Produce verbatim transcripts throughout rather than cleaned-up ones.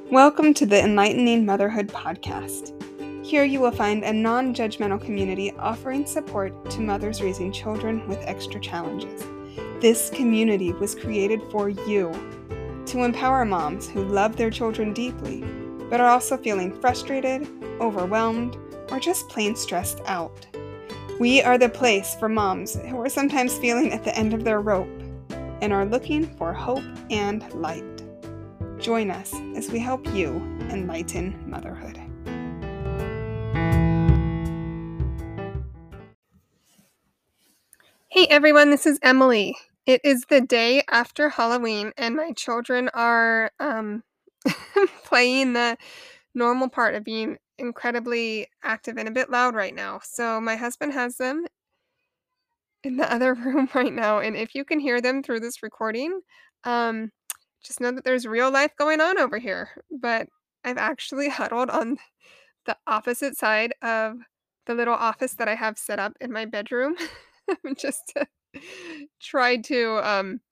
Welcome to the Enlightening Motherhood podcast. Here you will find a non-judgmental community offering support to mothers raising children with extra challenges. This community was created for you, to empower moms who love their children deeply, but are also feeling frustrated, overwhelmed, or just plain stressed out. We are the place for moms who are sometimes feeling at the end of their rope and are looking for hope and light. Join us as we help you enlighten motherhood. Hey everyone, this is Emily. It is the day after Halloween and my children are um, playing the normal part of being incredibly active and a bit loud right now. So my husband has them in the other room right now, and if you can hear them through this recording, um, just know that there's real life going on over here. But I've actually huddled on the opposite side of the little office that I have set up in my bedroom just to try to um,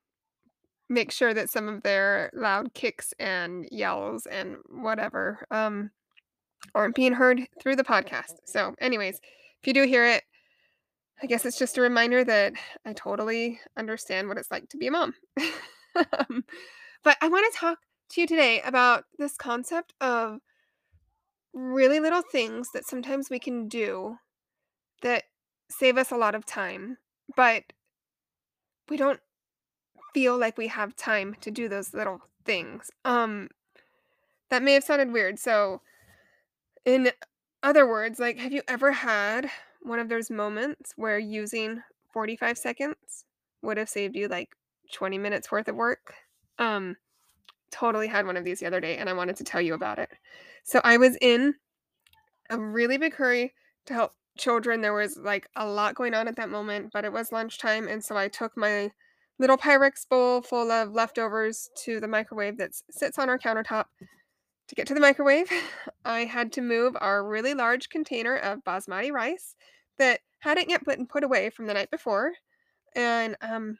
make sure that some of their loud kicks and yells and whatever um, aren't being heard through the podcast. So, anyways, if you do hear it, I guess it's just a reminder that I totally understand what it's like to be a mom. um, but I want to talk to you today about this concept of really little things that sometimes we can do that save us a lot of time, but we don't feel like we have time to do those little things. Um, that may have sounded weird. So, in other words, like, have you ever had one of those moments where using forty-five seconds would have saved you like twenty minutes worth of work? Um, totally had one of these the other day and I wanted to tell you about it. So, I was in a really big hurry to help children. There was like a lot going on at that moment, but it was lunchtime. And so I took my little Pyrex bowl full of leftovers to the microwave that s- sits on our countertop. To get to the microwave, I had to move our really large container of basmati rice that hadn't yet been put away from the night before. And um,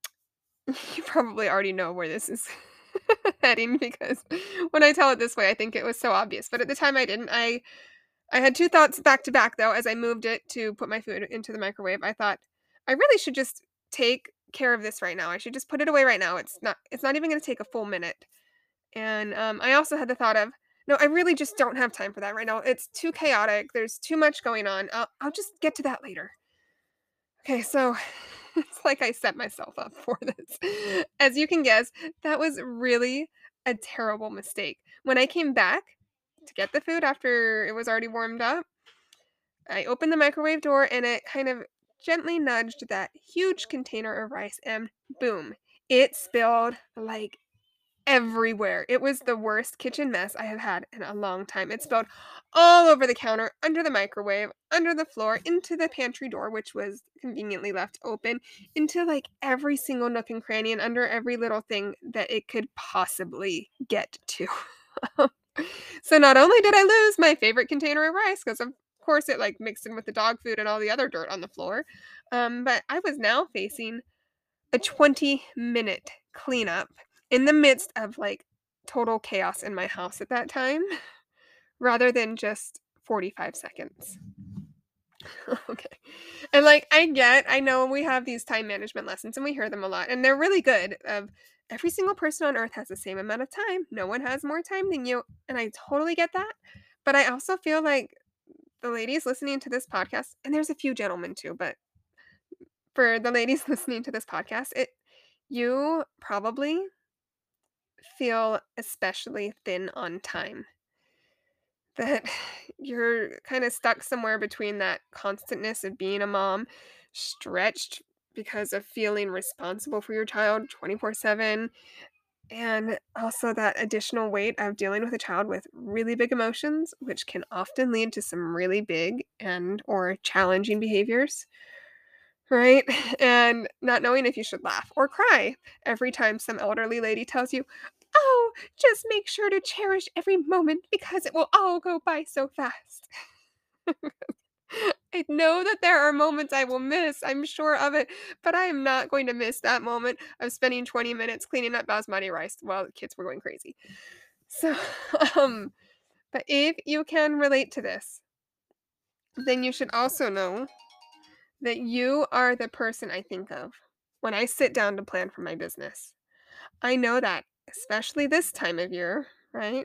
you probably already know where this is heading because when I tell it this way, I think it was so obvious. But at the time, I didn't. I I had two thoughts back to back, though, as I moved it to put my food into the microwave. I thought, I really should just take care of this right now. I should just put it away right now. It's not it's not even gonna take a full minute. And, um, I also had the thought of, "No, I really just don't have time for that right now. It's too chaotic. There's too much going on. I'll I'll just get to that later." Okay, so it's like I set myself up for this. As you can guess, that was really a terrible mistake. When I came back to get the food after it was already warmed up, I opened the microwave door and it kind of gently nudged that huge container of rice and boom, it spilled like everywhere. It was the worst kitchen mess I have had in a long time. It spilled all over the counter, under the microwave, under the floor, into the pantry door, which was conveniently left open, into like every single nook and cranny and under every little thing that it could possibly get to. So not only did I lose my favorite container of rice because of course it like mixed in with the dog food and all the other dirt on the floor, um, but I was now facing a twenty minute cleanup in the midst of like total chaos in my house at that time rather than just forty-five seconds. Okay. And like I get, I know we have these time management lessons and we hear them a lot and they're really good of every single person on earth has the same amount of time. No one has more time than you, and I totally get that. But I also feel like the ladies listening to this podcast, and there's a few gentlemen too, but for the ladies listening to this podcast, it you probably feel especially thin on time. That you're kind of stuck somewhere between that constantness of being a mom, stretched because of feeling responsible for your child twenty-four seven, and also that additional weight of dealing with a child with really big emotions, which can often lead to some really big and or challenging behaviors, right? And not knowing if you should laugh or cry every time some elderly lady tells you, "Oh, just make sure to cherish every moment because it will all go by so fast." I know that there are moments I will miss, I'm sure of it, but I am not going to miss that moment of spending twenty minutes cleaning up basmati rice while the kids were going crazy. So, um, but if you can relate to this, then you should also know that you are the person I think of when I sit down to plan for my business. I know that, especially this time of year, right?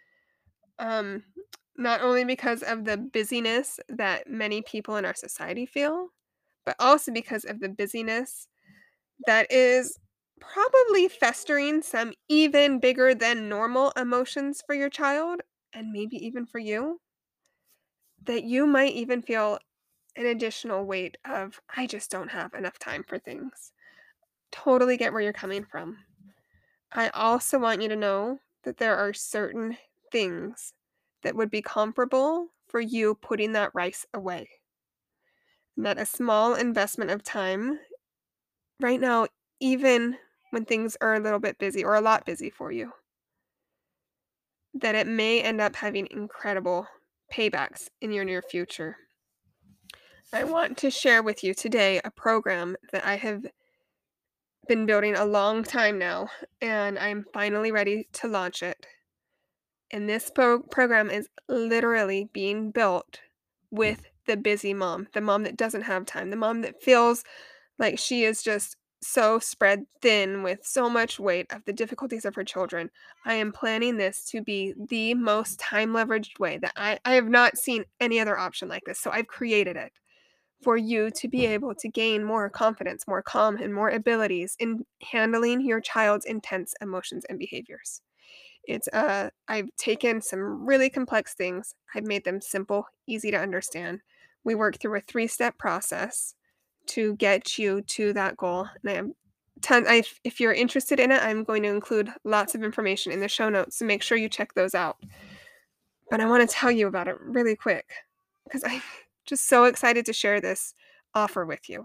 Um, Not only because of the busyness that many people in our society feel, but also because of the busyness that is probably festering some even bigger than normal emotions for your child, and maybe even for you, that you might even feel an additional weight of, I just don't have enough time for things. Totally get where you're coming from. I also want you to know that there are certain things that would be comparable for you putting that rice away. And that a small investment of time right now, even when things are a little bit busy or a lot busy for you, that it may end up having incredible paybacks in your near future. I want to share with you today a program that I have been building a long time now, and I'm finally ready to launch it. And this pro- program is literally being built with the busy mom, the mom that doesn't have time, the mom that feels like she is just so spread thin with so much weight of the difficulties of her children. I am planning this to be the most time leveraged way that I, I have not seen any other option like this. So I've created it for you to be able to gain more confidence, more calm, and more abilities in handling your child's intense emotions and behaviors. It's uh I've taken some really complex things. I've made them simple, easy to understand. We work through a three-step process to get you to that goal. And I am ton I if you're interested in it, I'm going to include lots of information in the show notes, so make sure you check those out. But I want to tell you about it really quick because I'm just so excited to share this offer with you.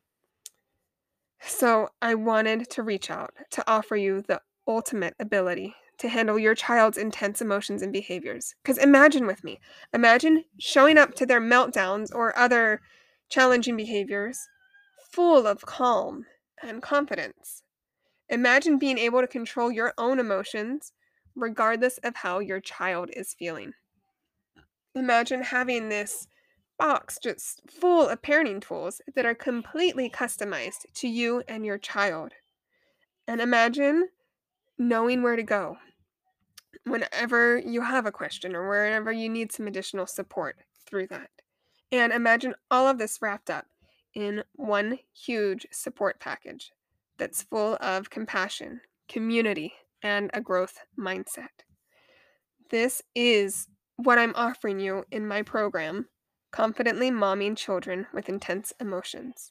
So, I wanted to reach out to offer you the ultimate ability to handle your child's intense emotions and behaviors. Because imagine with me, imagine showing up to their meltdowns or other challenging behaviors full of calm and confidence. Imagine being able to control your own emotions regardless of how your child is feeling. Imagine having this box just full of parenting tools that are completely customized to you and your child. And imagine knowing where to go whenever you have a question or wherever you need some additional support through that. And imagine all of this wrapped up in one huge support package that's full of compassion, community, and a growth mindset. This is what I'm offering you in my program, Confidently Momming Children with Intense Emotions.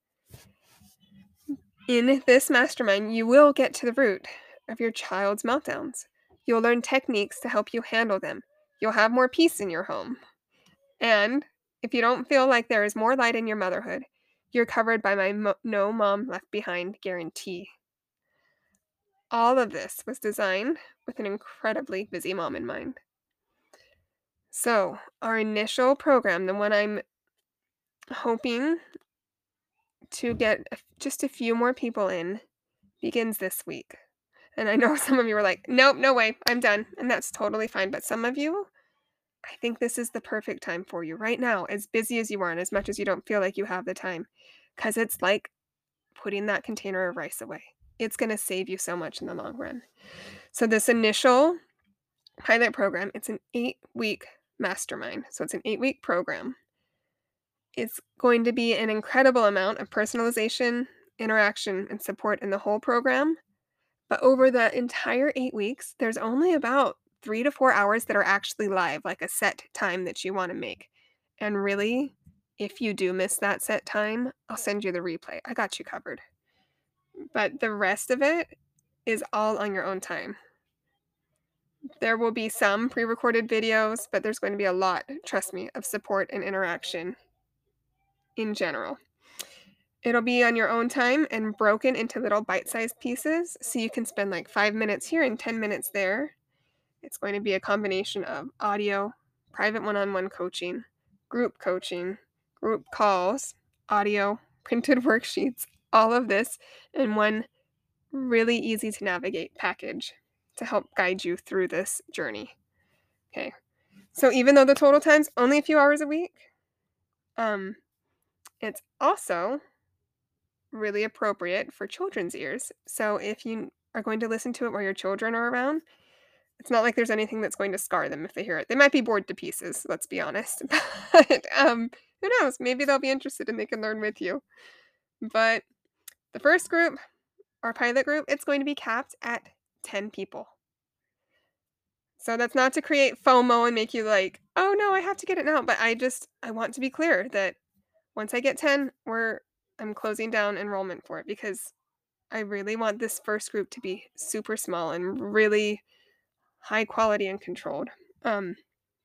In this mastermind, you will get to the root of your child's meltdowns. You'll learn techniques to help you handle them. You'll have more peace in your home. And if you don't feel like there is more light in your motherhood, you're covered by my mo- No Mom Left Behind guarantee. All of this was designed with an incredibly busy mom in mind. So, our initial program, the one I'm hoping to get a- just a few more people in, begins this week. And I know some of you are like, nope, no way, I'm done. And that's totally fine. But some of you, I think this is the perfect time for you right now, as busy as you are and as much as you don't feel like you have the time, because it's like putting that container of rice away. It's going to save you so much in the long run. So, this initial pilot program, it's an eight week mastermind. So, it's an eight week program. It's going to be an incredible amount of personalization, interaction, and support in the whole program. But over the entire eight weeks, there's only about three to four hours that are actually live, like a set time that you wanna make. And really, if you do miss that set time, I'll send you the replay. I got you covered. But the rest of it is all on your own time. There will be some pre-recorded videos, but there's going to be a lot, trust me, of support and interaction in general. It'll be on your own time and broken into little bite-sized pieces, so you can spend, like, five minutes here and ten minutes there. It's going to be a combination of audio, private one-on-one coaching, group coaching, group calls, audio, printed worksheets, all of this in one really easy to navigate package. to help guide you through this journey. Okay. So even though the total time's only a few hours a week, um, it's also really appropriate for children's ears. So if you are going to listen to it while your children are around, it's not like there's anything that's going to scar them if they hear it. They might be bored to pieces, let's be honest. But um, who knows? Maybe they'll be interested and they can learn with you. But the first group, our pilot group, it's going to be capped at ten people. So that's not to create FOMO and make you like, oh no, I have to get it now. But I just I want to be clear that once I get ten, we're I'm closing down enrollment for it because I really want this first group to be super small and really high quality and controlled. Um,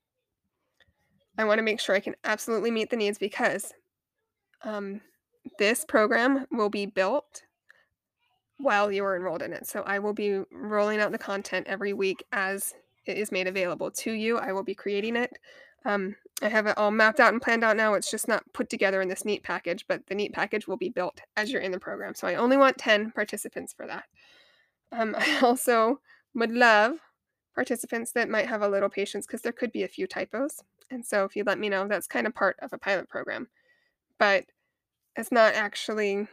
I want to make sure I can absolutely meet the needs because um, this program will be built while you are enrolled in it. So I will be rolling out the content every week as it is made available to you. I will be creating it. Um, I have it all mapped out and planned out now. It's just not put together in this neat package, but the neat package will be built as you're in the program. So I only want ten participants for that. Um, I also would love participants that might have a little patience because there could be a few typos. And so if you let me know, that's kind of part of a pilot program. But it's not actually,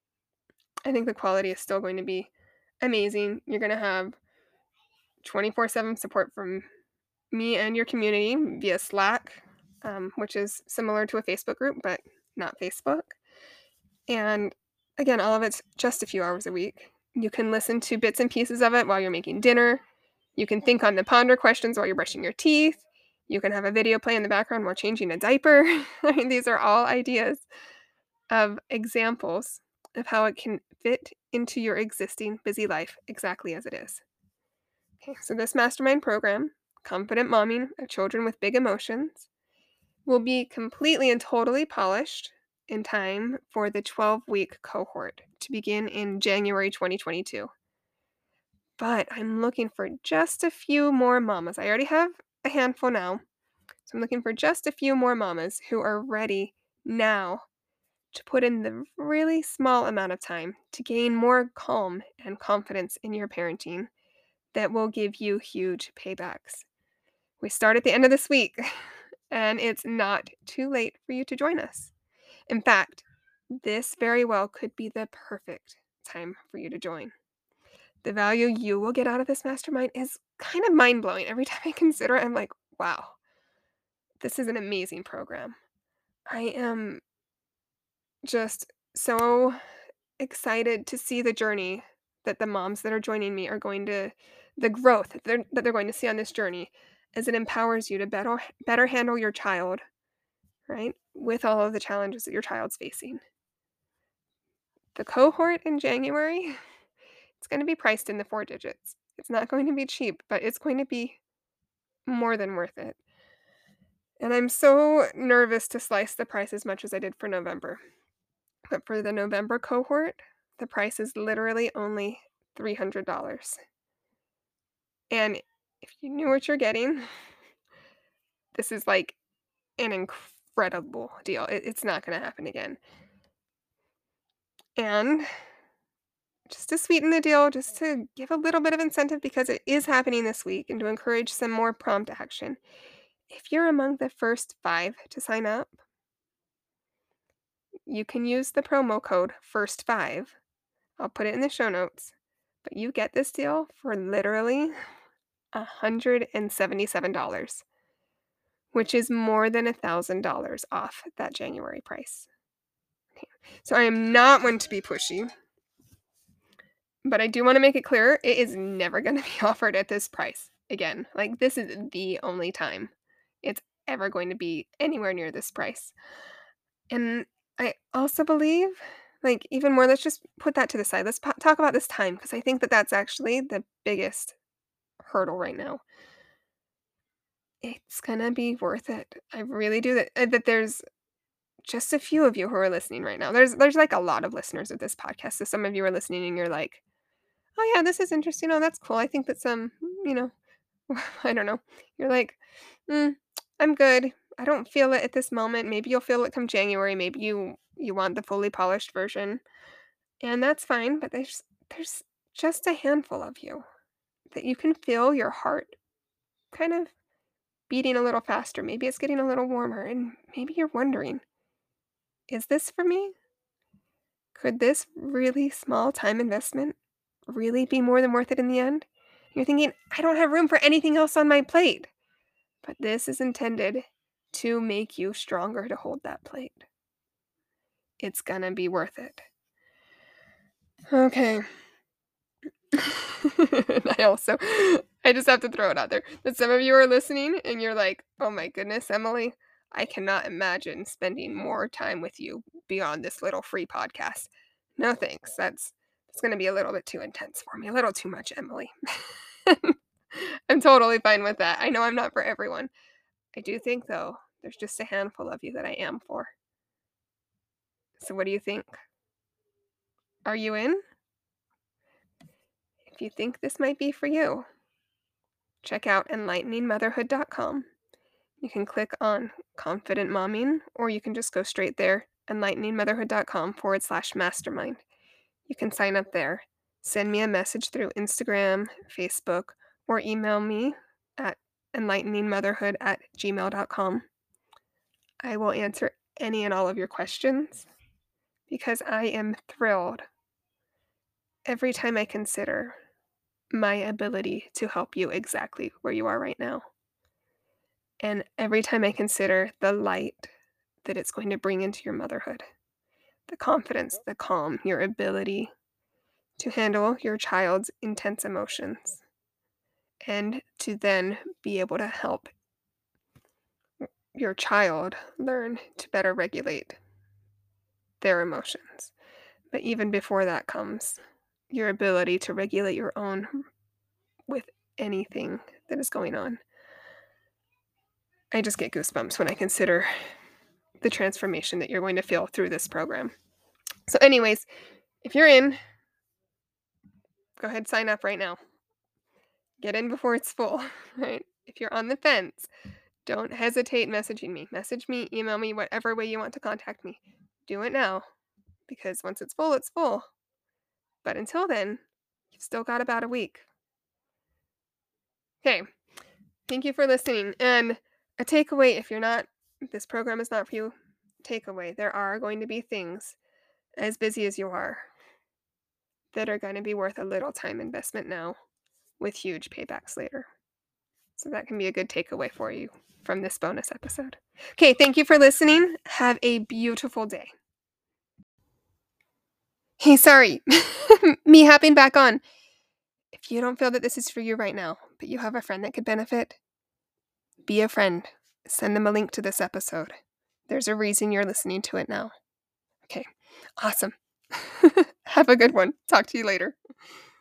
I think the quality is still going to be amazing. You're going to have twenty-four seven support from me and your community via Slack, um, which is similar to a Facebook group, but not Facebook. And again, all of it's just a few hours a week. You can listen to bits and pieces of it while you're making dinner. You can think on the ponder questions while you're brushing your teeth. You can have a video play in the background while changing a diaper. I mean, these are all ideas of examples of how it can fit into your existing busy life exactly as it is. Okay, so this mastermind program, Confident Momming of Children with Big Emotions, will be completely and totally polished in time for the twelve-week cohort to begin in January twenty twenty-two. But I'm looking for just a few more mamas. I already have a handful now. So I'm looking for just a few more mamas who are ready now to put in the really small amount of time to gain more calm and confidence in your parenting that will give you huge paybacks. We start at the end of this week, and it's not too late for you to join us. In fact, this very well could be the perfect time for you to join. The value you will get out of this mastermind is kind of mind-blowing. Every time I consider it, I'm like, wow, this is an amazing program. I am just so excited to see the journey that the moms that are joining me are going to the growth that they're, that they're going to see on this journey as it empowers you to better better handle your child, right? With all of the challenges that your child's facing. The cohort in January, it's going to be priced in the four digits. It's not going to be cheap, but it's going to be more than worth it. And I'm so nervous to slice the price as much as I did for November. But for the November cohort, the price is literally only three hundred dollars. And if you knew what you're getting, this is like an incredible deal. It, it's not going to happen again. And just to sweeten the deal, just to give a little bit of incentive because it is happening this week and to encourage some more prompt action. If you're among the first five to sign up, you can use the promo code first five. I'll put it in the show notes. But you get this deal for literally one hundred seventy-seven dollars, which is more than one thousand dollars off that January price. Okay. So I am not one to be pushy, but I do want to make it clear it is never going to be offered at this price again. Like, this is the only time it's ever going to be anywhere near this price. And I also believe, like, even more, let's just put that to the side. Let's po- talk about this time because I think that that's actually the biggest hurdle right now. It's gonna be worth it. I really do that. uh, That there's just a few of you who are listening right now. There's there's like a lot of listeners of this podcast. So some of you are listening and you're like, oh yeah, this is interesting. Oh, that's cool. I think that some, you know, I don't know. You're like, mm, I'm good. I don't feel it at this moment. Maybe you'll feel it come January. Maybe you you want the fully polished version, and that's fine. But there's there's just a handful of you that you can feel your heart kind of beating a little faster. Maybe it's getting a little warmer, and maybe you're wondering, is this for me? Could this really small time investment really be more than worth it in the end? You're thinking, I don't have room for anything else on my plate. But this is intended to make you stronger to hold that plate. It's gonna be worth it. Okay. I also, I just have to throw it out there that some of you are listening and you're like, oh my goodness, Emily, I cannot imagine spending more time with you beyond this little free podcast. No thanks. That's that's going to be a little bit too intense for me. A little too much, Emily. I'm totally fine with that. I know I'm not for everyone. I do think, though, there's just a handful of you that I am for. So what do you think? Are you in? If you think this might be for you, check out enlightening motherhood dot com. You can click on Confident Momming, or you can just go straight there, enlightening motherhood dot com forward slash mastermind. You can sign up there. Send me a message through Instagram, Facebook, or email me at enlightening motherhood at gmail dot com. I will answer any and all of your questions because I am thrilled every time I consider my ability to help you exactly where you are right now. And every time I consider the light that it's going to bring into your motherhood, the confidence, the calm, your ability to handle your child's intense emotions, and to then be able to help your child learn to better regulate their emotions. But even before that comes your ability to regulate your own with anything that is going on. I just get goosebumps when I consider the transformation that you're going to feel through this program. So anyways, if you're in, go ahead, sign up right now. Get in before it's full, right? If you're on the fence, don't hesitate messaging me. Message me, email me, whatever way you want to contact me. Do it now, because once it's full, it's full. But until then, you've still got about a week. Okay, thank you for listening. And a takeaway, if you're not, if this program is not for you, takeaway, there are going to be things, as busy as you are, that are going to be worth a little time investment now with huge paybacks later. So that can be a good takeaway for you from this bonus episode. Okay, thank you for listening. Have a beautiful day. Hey, sorry, me hopping back on. If you don't feel that this is for you right now, but you have a friend that could benefit, be a friend. Send them a link to this episode. There's a reason you're listening to it now. Okay, awesome. Have a good one. Talk to you later.